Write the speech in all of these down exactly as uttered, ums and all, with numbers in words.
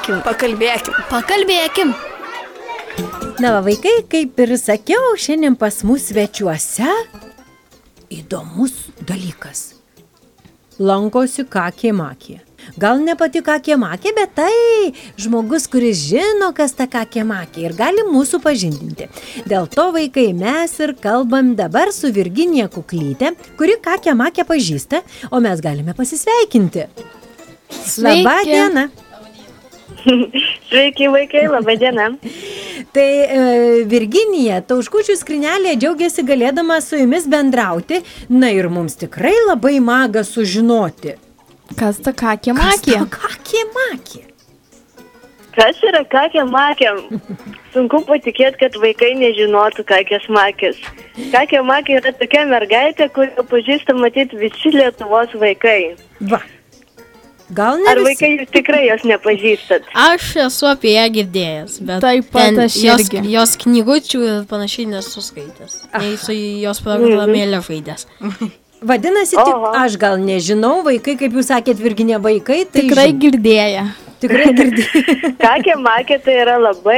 Pakalbėkim. Pakalbėkim. Pakalbėkim. Na, va, vaikai, kaip ir sakiau, šiandien pas mus svečiuose įdomus dalykas. Lankosi kakė makė. Gal ne pati kakė makė, bet tai žmogus, kuris žino, kas ta kakė makė ir gali mūsų pažindinti. Dėl to, vaikai, mes ir kalbam dabar su Virginija Kuklyte, kuri kakė makė pažįsta, o mes galime pasisveikinti. Sveiki. Labą dieną. Sveiki, vaikai, laba diena. Tai e, Virginija, Tauškučių skrynelėje džiaugiasi galėdama su jumis bendrauti. Na ir mums tikrai labai maga sužinoti. Kas ta kakė Kas makė? ta kakė makė? Kas yra kakė makė? Sunku patikėti, kad vaikai nežinotų kakės makės. Kakė makė yra tokia mergaitė, kurią pažįsta matyti visi Lietuvos vaikai. Va. Gal ne Ar visi? vaikai jūs tikrai jos nepažįstat? Aš esu apie ją girdėjęs, bet Taip pat ten aš jos, irgi. jos knygučių ir panašiai nesu skaitęs. Nei su jos programėlė žaidęs. Vadinasi, tik Oho. aš gal nežinau, vaikai, kaip jūs sakėt, Virginija, vaikai, tai Tikrai žino. girdėję. Tikrai girdėjau. Kakė makė tai yra labai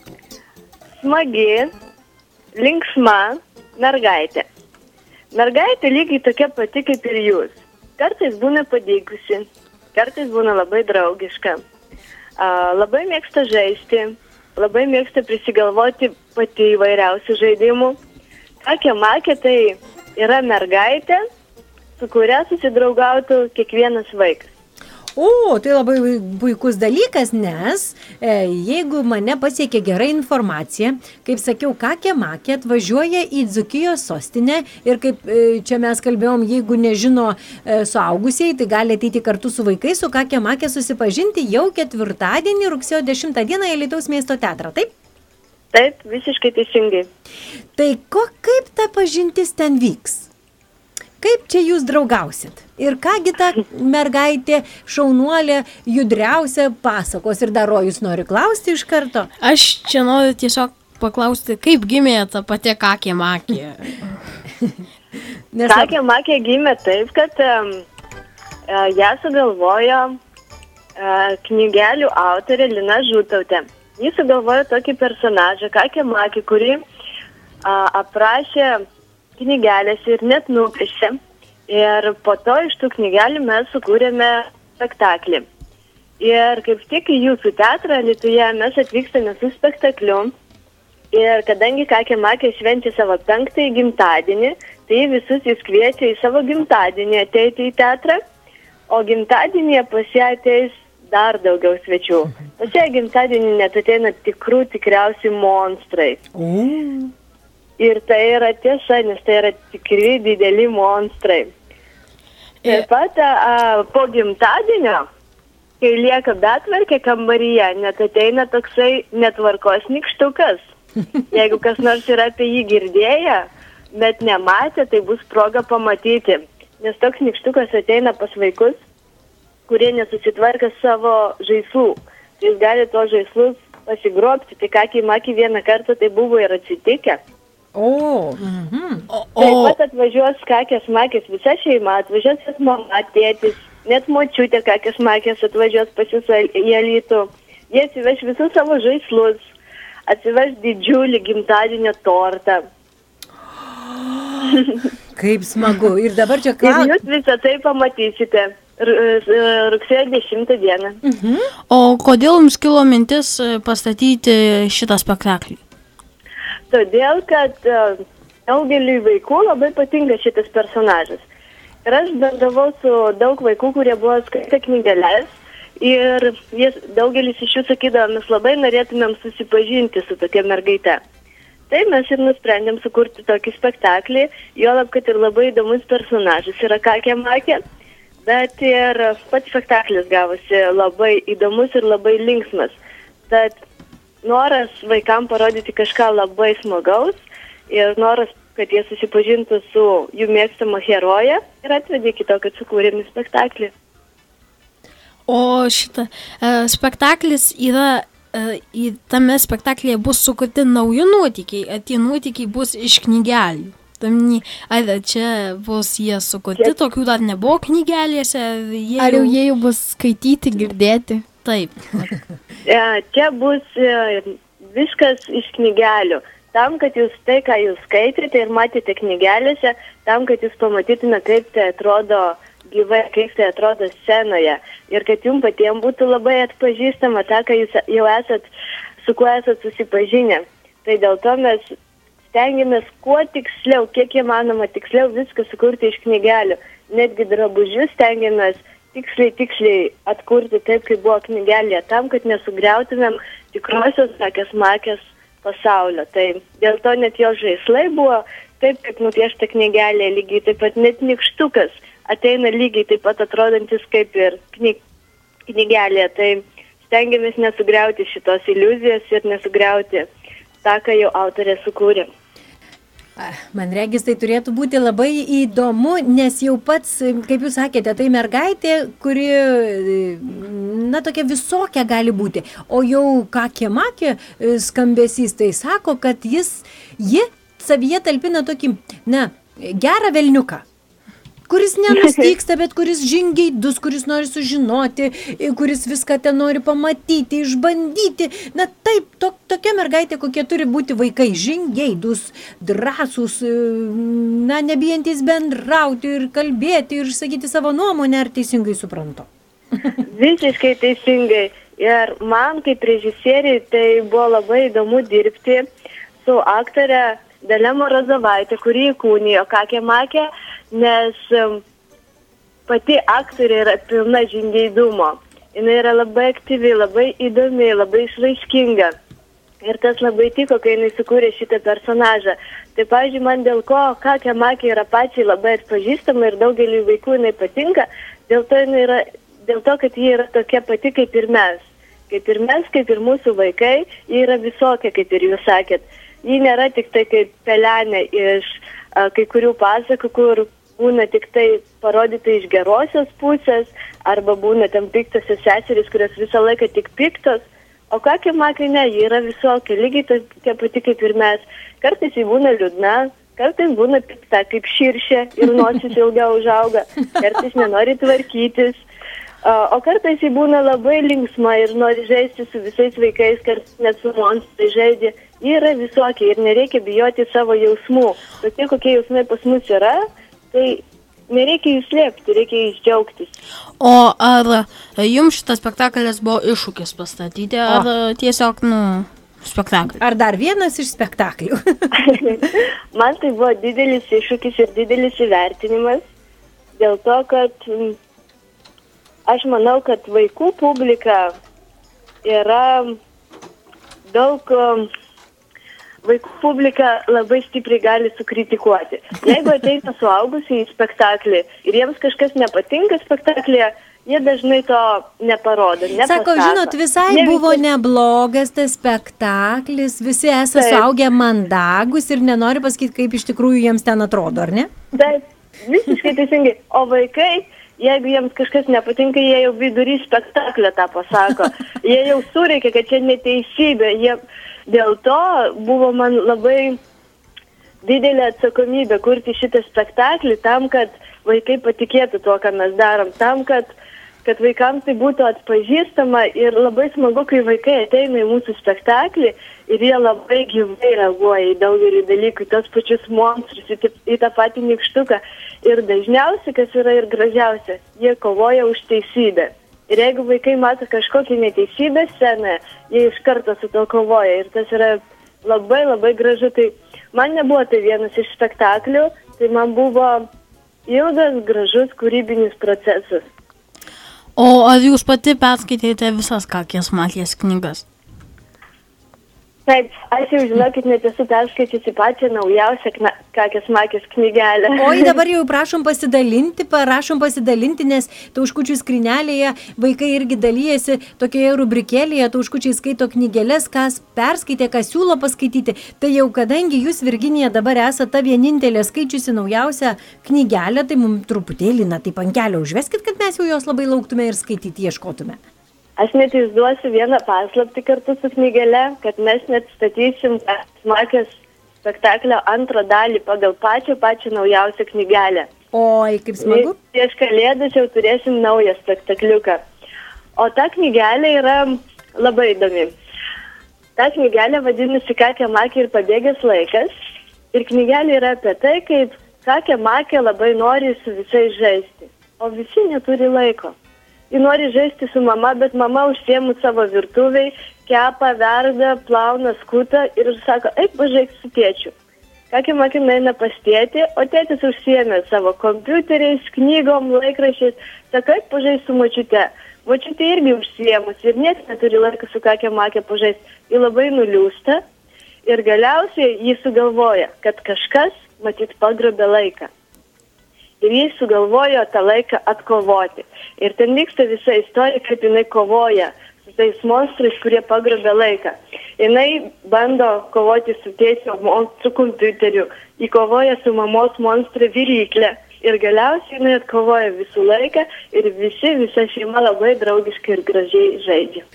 smagi, linksma mergaitė. Mergaitė lygiai tokia pati kaip ir jūs. Kartais būna padykusi, kartais būna labai draugiška. A, labai mėgsta žaisti, labai mėgsta prisigalvoti pati įvairiausių žaidimų. Kakė makė tai yra mergaitė, su kuria susidraugautų kiekvienas vaikas. O, tai labai puikus dalykas, nes e, jeigu mane pasiekia gera informacija, kaip sakiau, kakė makė atvažiuoja į Dzūkijos sostinę ir kaip e, čia mes kalbėjom, jeigu nežino e, suaugusieji, tai gali ateiti kartu su vaikais, su kakė makė susipažinti jau ketvirtadienį, rugsėjo dešimtą dieną į Alytaus miesto teatrą, taip? Taip, visiškai teisingai. Tai ko, kaip ta pažintis ten vyks? Kaip čia jūs draugausit? Ir kągi ta mergaitė, šaunuolė, judriausia pasakos ir dar Rojus nori klausti iš karto? Aš čia noriu tiesiog paklausti, kaip gimė ta pati kakė makė. Nes Kakė makė gimė taip, kad um, uh, ją sugalvojo uh, knygelių autorė Lina Žutautė. Jis sugalvojo tokį personažą, kakė makė, kuri uh, aprašė knygelės ir net nupiešė. Ir po to iš tų knygelių mes sukūrėme spektaklį. Ir kaip tik į jūsų teatrą Alytuje mes atvykstame su spektakliu. Ir kadangi kakė makė švenčia savo penktąjį gimtadienį, tai visus jis kviečia į savo gimtadienį ateiti į teatrą, o gimtadienyje pas ją ateis dar daugiau svečių. Pas ją gimtadienį net ateina tikrų tikriausiai monstrai. O. Ir tai yra tiesa, nes tai yra tikri dideli monstrai. Ir pat a, po gimtadienio, kai lieka betvarkė kambaryje, net ateina toksai netvarkos nykštukas. Jeigu kas nors yra apie jį girdėję, bet nematė, tai bus proga pamatyti. Nes toks nykštukas ateina pas vaikus, kurie nesusitvarka savo žaislų. Jis gali tos žaislus pasigrobti. Tai kakė makė vieną kartą tai buvo ir atsitikę. O. Mhm. O, Taip o pat atvažiuos kakės makės visa šeima, atvažiuos jos mama, tėtis, net močiutė kakės makės atvažiuos pas jūs į Alytų. Jie atsiveš visus savo žaislus, atsiveš didžiulį gimtadienio tortą. Kaip smagu. Ir dabar čia ką? Ir jūs visą tai pamatysite r- r- rugsėjo dešimtą dieną. Mhm. o kodėl jums kilo mintis e, pastatyti šitą spektaklį? Todėl, kad uh, daugeliui vaikų labai patinka šitas personažas. Ir aš bendravau su daug vaikų, kurie buvo skaitę knygeles. Ir jis, daugelis iš jų sakydavo, mes labai norėtumėm susipažinti su tokia mergaite. Tai mes ir nusprendėm sukurti tokį spektaklį, juolab, kad ir labai įdomus personažas yra kakė makė. Bet ir pats spektaklis gavosi labai įdomus ir labai linksmas. Tad noras vaikam parodyti kažką labai smagaus ir noras, kad jie susipažintų su jų mėgstama heroje ir atvedė iki to, kad sukūrėme spektaklį. O šitą e, spektaklis yra, e, į tame spektaklyje bus sukurti nauji nuotykiai, ar tie nuotykiai bus iš knygelių. Tamni, ar čia bus jie sukurti, Čia- tokių dar nebuvo knygelėse, ar jie Ar jau jie jau bus skaityti, girdėti? Taip. E, Čia bus e, viskas iš knygelių. Tam, kad jūs tai, ką jūs skaitėte ir matėte knygelėse, tam, kad jūs pamatytume, kaip tai atrodo gyvai, kaip tai atrodo scenoje. Ir kad jums patiems būtų labai atpažįstama tą, ką jūs jau esat, su kuo esat susipažinę. Tai dėl to mes stengiamės kuo tiksliau, kiek įmanoma tiksliau viską sukurti iš knygelių. Netgi drabužius stengiamės tiksliai, tiksliai atkurti taip, kaip buvo knygelėje, tam, kad nesugriautumėm tikrosios sakės makės pasaulio. Tai dėl to net jo žaislai buvo taip, kaip nupiešta knygelėje, lygiai taip pat net nykštukas ateina lygiai taip pat atrodantis kaip ir kny... knygelėje. Tai stengiamės nesugriauti šitos iliuzijos ir nesugriauti tą, ką jau autorė sukūrė. Man regis, tai turėtų būti labai įdomu, nes jau pats, kaip jūs sakėte, tai mergaitė, kuri, na, tokia visokia gali būti. O jau kakė-makė skambesys, tai sako, kad jis, ji savyje talpina tokį, na, gerą velniuką, kuris nenustyksta, bet kuris žingeidus, kuris nori sužinoti, kuris viską ten nori pamatyti, išbandyti. Na taip, to, tokia mergaitė, kokie turi būti vaikai, žingeidus, drąsūs, na, nebijantis bendrauti ir kalbėti ir sakyti savo nuomonę, ar teisingai suprantu? Visiškai teisingai. Ir man kaip režisieriai tai buvo labai įdomu dirbti su aktorė Dalia Morozovaitė, kuri įkūnijo kakė-makė, nes um, pati aktorė yra pilna žingeidumo. Jis yra labai aktyvi, labai įdomi, labai išraiškinga. Ir tas labai tiko, kai jinai sukūrė šitą personažą. Tai, pavyzdžiui, man dėl ko kakė-makė yra pačiai labai atpažįstama ir daugeliu vaikų jinai patinka, dėl to, jinai yra, dėl to, kad ji yra tokia pati kaip ir mes. Kaip ir mes, kaip ir mūsų vaikai, ji yra visokia, kaip ir jūs sakėt. Ji nėra tik tai kaip pelenė iš a, kai kurių pasakų, kur būna tik tai parodyta iš gerosios pusės, arba būna tam piktosios seserys, kurios visą laiką tik piktos, o kakė-makė ne, ji yra visokia, lygiai tokia pati kaip ir mes. Kartais ji būna liūdna, kartais būna pikta kaip širšė ir nosis ilgiau užauga, kartais nenori tvarkytis, o kartais ji būna labai linksma ir nori žaisti su visais vaikais, kartais net su monstrai žaidė. Ji yra visokia ir nereikia bijoti savo jausmų. Tokie, kokie jausmai pas mus yra, tai nereikia jų slėpti, reikia jais džiaugtis. O ar jums šitas spektaklis buvo iššūkis pastatyti, ar o. tiesiog, nu, spektaklis? Ar dar vienas iš spektaklių? Man tai buvo didelis iššūkis ir didelis įvertinimas, dėl to, kad aš manau, kad vaikų publika yra daug... Vaikų publika labai stipriai gali sukritikuoti. Jeigu ateina suaugusiai į spektaklį ir jiems kažkas nepatinka spektaklėje, jie dažnai to neparodo. Nepasako. Sako, žinot, visai jie buvo visi... neblogas tas spektaklis, visi esate suaugę mandagus ir nenori pasakyti, kaip iš tikrųjų jiems ten atrodo, ar ne? Taip, visiškai teisingai. O vaikai, jeigu jiems kažkas nepatinka, jie jau vidury spektaklio tą pasako. Jie jau sureikia, kad čia neteisybė. Jie... Dėl to buvo man labai didelė atsakomybė kurti šitą spektaklį tam, kad vaikai patikėtų to, ką mes darom, tam, kad, kad vaikams tai būtų atpažįstama ir labai smagu, kai vaikai ateina į mūsų spektaklį ir jie labai gyvai reaguoja į daugelį dalykų, tos pačius monstrus, į, į tą patį nykštuką. Ir dažniausiai, kas yra ir gražiausia, jie kovoja už teisybę. Ir jeigu vaikai mato kažkokią neteisybę scenoje, jie iš karto su to kovoja. Ir tas yra labai labai gražu. Tai man nebuvo tai vienas iš spektaklių, tai man buvo ilgas, gražus kūrybinis procesas. O ar jūs pati perskaitėte visas kakės-makės knygas? Taip, aš jau žinokit, net esu perskaičiusi pačią naujausią kna... kakės-makės knygelę. Oi, dabar jau prašom pasidalinti, prašom pasidalinti, nes Tauškučių skrynelėje vaikai irgi dalyjasi tokioje rubrikėlėje, Tauškučiai skaito knygelės, kas perskaitė, kas siūlo paskaityti. Tai jau kadangi jūs, Virginija, dabar esate ta vienintelė skaičiusi naujausią knygelę, tai mums truputėlį, na, taip ant kelio užveskit, kad mes jau jos labai lauktume ir skaityti ieškotume. Aš net išduosiu vieną paslaptį kartu su knygele, kad mes net statysim kakės-makės spektaklio antrą dalį pagal pačią pačią naujausią knygelę. Oi, kaip smagu. Prieš kalėdas jau turėsim naują spektakliuką. O ta knygelė yra labai įdomi. Ta knygelė vadinasi Kakė Makė ir pabėgęs laikas. Ir knygelė yra apie tai, kaip Kakė Makė labai nori su visais žaisti, o visi neturi laiko. Ji nori žaisti su mama, bet mama užsiemu savo virtuviai, kepa, verda, plauna, skuta ir sako, eik pažaik su tėčiu. Kakė Makė eina pas tėtį, o tėtis užsiėmė savo kompiuteriais, knygom, laikraščiais, sako, eik pažaik su močiute. Močiutė irgi užsiėmus ir niekas neturi laiko su Kakė Makė pažaisti. Ji labai nuliūsta ir galiausiai jį sugalvoja, kad kažkas, matyt, pagrobė laiką. Ir jis sugalvojo tą laiką atkovoti. Ir ten vyksta visa istorija, kaip jinai kovoja su tais monstrais, kurie pagrobė laiką. Jinai bando kovoti su tėčio monstru kompiuteriu, įkovoja su mamos monstru viryklę. Ir galiausiai jinai atkovoja visų laiką ir visi, visa šeima labai draugiškai ir gražiai žaidžia.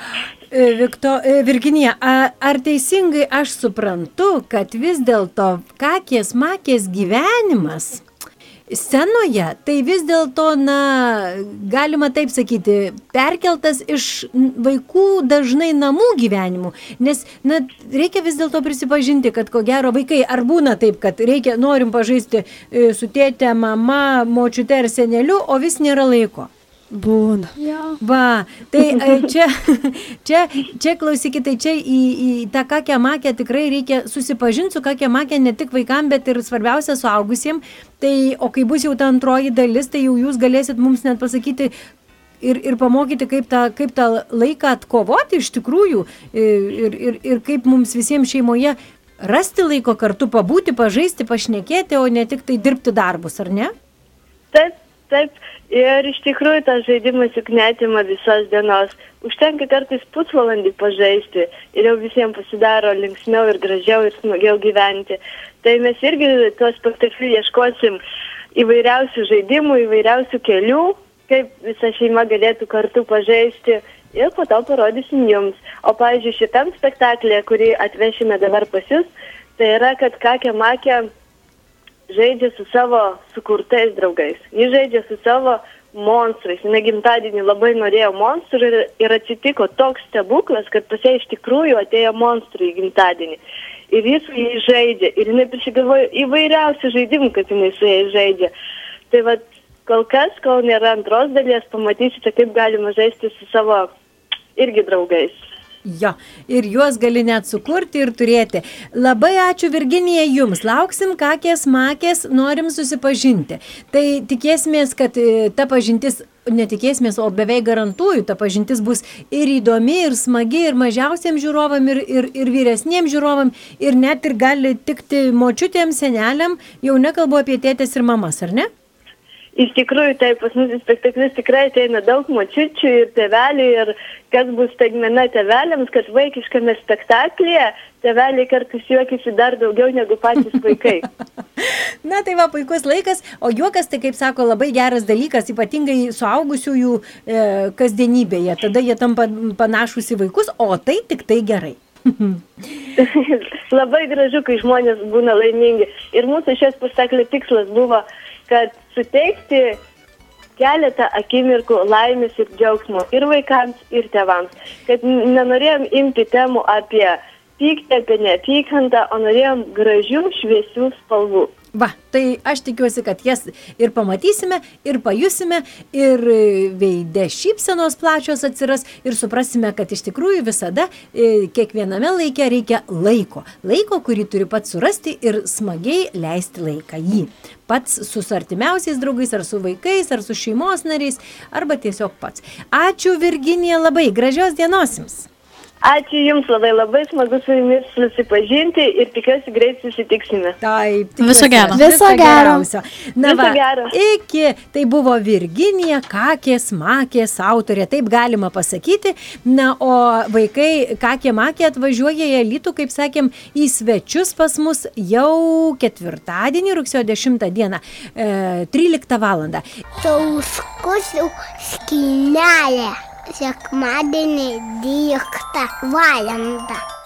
Vikto, Virginija, ar teisingai aš suprantu, kad vis dėlto Kakės Makės gyvenimas scenoje, tai vis dėlto, na, galima taip sakyti, perkeltas iš vaikų dažnai namų gyvenimų, nes, na, reikia vis dėlto prisipažinti, kad ko gero vaikai, ar būna taip, kad reikia, norim pažaisti su tėte, mama, močiute ar seneliu, o vis nėra laiko. Būna. Ja. Va, tai čia, čia, čia klausykite, čia į, į tą Kakę Makę tikrai reikia susipažinti su Kakė Makė ne tik vaikam, bet ir svarbiausia suaugusiem. Tai, o kai bus jau ta antroji dalis, tai jau jūs galėsit mums net pasakyti ir, ir pamokyti, kaip tą, kaip tą laiką atkovoti iš tikrųjų ir, ir, ir kaip mums visiems šeimoje rasti laiko kartu pabūti, pažaisti, pašnekėti, o ne tik tai dirbti darbus, ar ne? Taip, taip. Ir iš tikrųjų tas žaidimas juk netima visos dienos. Užtenka kartais pusvalandį pažaisti ir jau visiems pasidaro linksmiau ir gražiau ir smagiau gyventi. Tai mes irgi tuos spektaklius ieškosim įvairiausių žaidimų, įvairiausių kelių, kaip visa šeima galėtų kartu pažaisti ir po to parodysim jums. O pavyzdžiui, šitam spektaklėje, kurį atvešime dabar pas jūs, tai yra, kad Kakė Makė žaidžia su savo sukurtais draugais. Jis žaidžia su savo monstrais. Jis gimtadienį labai norėjo monstrų ir, ir atsitiko toks stebuklas, kad pas ją iš tikrųjų atėjo monstrų į gimtadienį. Ir jis su jais žaidžia. Ir jinai prisigalvojo įvairiausių žaidimų, kad jinai su jais žaidžia. Tai va, kol kas, kol nėra antros dalies, pamatysite, kaip galima žaisti su savo irgi draugais. Jo, ir juos gali net sukurti ir turėti. Labai ačiū, Virginija, jums. Lauksim Kakės Makės, norim susipažinti. Tai tikėsimės, kad ta pažintis, netikėsimės, o beveik garantuoju, ta pažintis bus ir įdomi, ir smagi, ir mažiausiam žiūrovam, ir, ir, ir vyresniem žiūrovam, ir net ir gali tikti močiutėm, seneliam, jau nekalbu apie tėtės ir mamas, ar ne? Iš tikrųjų, tai pas mus į spektaklius tikrai ateina daug močiučių ir tėvelių ir kas bus staigmena tėveliams, kad vaikiškame spektaklyje tėveliai kartais juokiasi dar daugiau negu patys vaikai. Na tai va, puikus laikas, o juokas tai, kaip sako, labai geras dalykas, ypatingai suaugusiųjų e, kasdienybėje. Tada jie tampa panašus į vaikus, o tai tik tai gerai. Labai gražu, kai žmonės būna laimingi. Ir mūsų šios spektaklio tikslas buvo, kad suteikti keletą akimirkų laimės ir džiaugsmo ir vaikams, ir tėvams. Kad nenorėjom imti temų apie pyktį, apie neapykantą, o norėjom gražių, šviesių spalvų. Va, tai aš tikiuosi, kad jas ir pamatysime, ir pajusime, ir veide šypsenos plačios atsiras, ir suprasime, kad iš tikrųjų visada kiekviename laike reikia laiko. Laiko, kurį turi pats surasti ir smagiai leisti laiką jį. Pats su artimiausiais draugais, ar su vaikais, ar su šeimos nariais, arba tiesiog pats. Ačiū, Virginija, labai. Gražios dienos jums. Ačiū Jums, labai labai smagu su Jumis susipažinti ir tikiuosi greit susitiksime. Taip, viso gero. Viso gero. Na va, Viso gero. iki, tai buvo Virginija Kakės Makės autorė, taip galima pasakyti. Na, o vaikai Kakė Makė atvažiuoja į Alytų, kaip sakėm, į svečius pas mus jau ketvirtadienį, rugsėjo dešimtą dieną, e, tryliktą valandą. Sauskusių skynelė. Sekmadienį dvyliktą valandą.